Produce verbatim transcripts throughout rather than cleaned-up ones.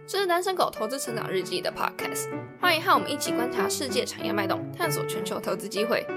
这是单身狗投资成长日记的 podcast， 欢迎和我们一起观察世界产业脉动，探索全球投资机会。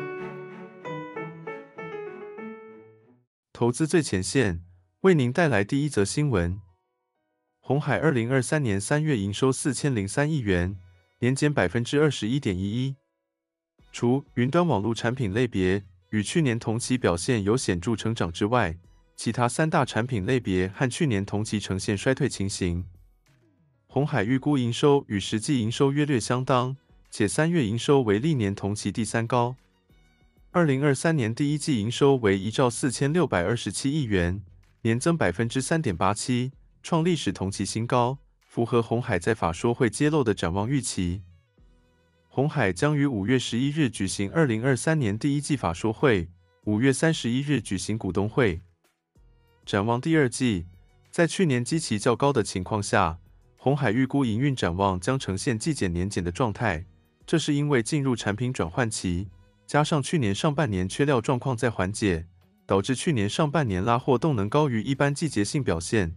投资最前线，为您带来第一则新闻。鸿海二零二三年三月营收四千零三亿元，年减 百分之二十一点一一。除云端网络产品类别与去年同期表现有显著成长之外，其他三大产品类别和去年同期呈现衰退情形。鸿海预估营收与实际营收约略相当，且三月营收为历年同期第三高。二零二三年第一季营收为一兆四千六百二十七亿元，年增 百分之三点八七， 创历史同期新高，符合鸿海在法说会揭露的展望预期。鸿海将于五月十一日举行二零二三年第一季法说会，五月三十一日举行股东会。展望第二季，在去年基期较高的情况下，鸿海预估营运展望将呈现季减年减的状态，这是因为进入产品转换期，加上去年上半年缺料状况在缓解，导致去年上半年拉货动能高于一般季节性表现。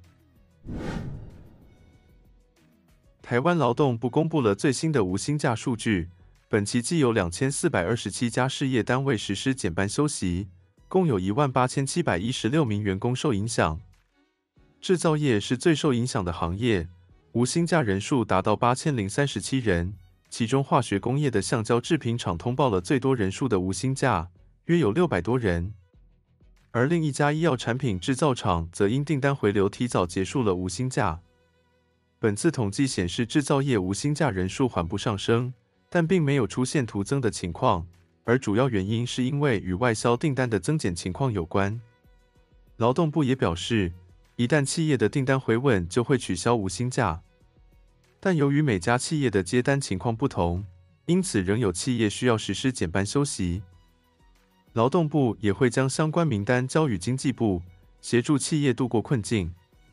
台湾劳动部公布了最新的无薪假数据，本期计有两千四百二十七家事业单位实施减班休息，共有一万八千七百一十六名员工受影响。制造业是最受影响的行业，无薪假人数达到八千零三十七人，其中化学工业的橡胶制品厂通报了最多人数的无薪假，约有六百多人。而另一家医药产品制造厂则因订单回流提早结束了无薪假。本次统计显示制造业无薪假人数缓步上升，但并没有出现徒增的情况，而主要原因是因为与外销订单的增减情况有关。劳动部也表示，一旦企业的订单回稳，就会取消无薪假。但由于每家企业的接单情况不同，因此仍有企业需要实施减班休息。劳动部也会将相关名单交予经济部，协助企业度过困境。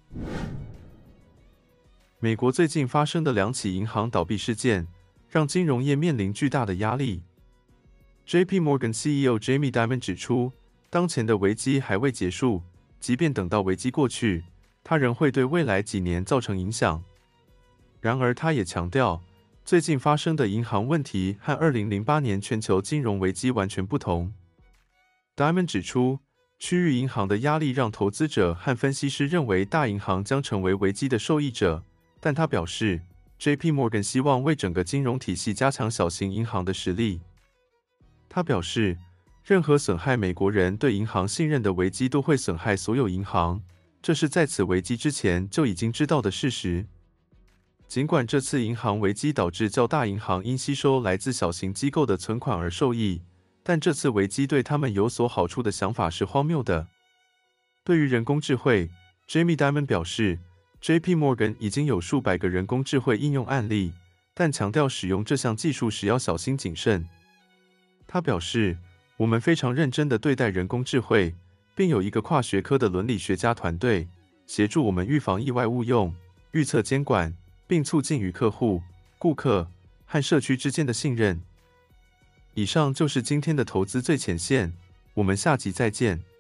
美国最近发生的两起银行倒闭事件，让金融业面临巨大的压力。J P Morgan C E O Jamie Dimon 指出，当前的危机还未结束，即便等到危机过去，它仍会对未来几年造成影响。然而，他也强调，最近发生的银行问题和二零零八年全球金融危机完全不同。Dimon 指出，区域银行的压力让投资者和分析师认为大银行将成为危机的受益者，但他表示 ，J P Morgan 希望为整个金融体系加强小型银行的实力。他表示，任何损害美国人对银行信任的危机都会损害所有银行，这是在此危机之前就已经知道的事实。尽管这次银行危机导致较大银行因吸收来自小型机构的存款而受益，但这次危机对他们有所好处的想法是荒谬的。对于人工智慧 ，Jamie Dimon 表示 ，J P Morgan 已经有数百个人工智慧应用案例，但强调使用这项技术时要小心谨慎。他表示，我们非常认真地对待人工智慧，并有一个跨学科的伦理学家团队，协助我们预防意外误用、预测监管，并促进与客户、顾客和社区之间的信任。以上就是今天的投资最前线，我们下集再见。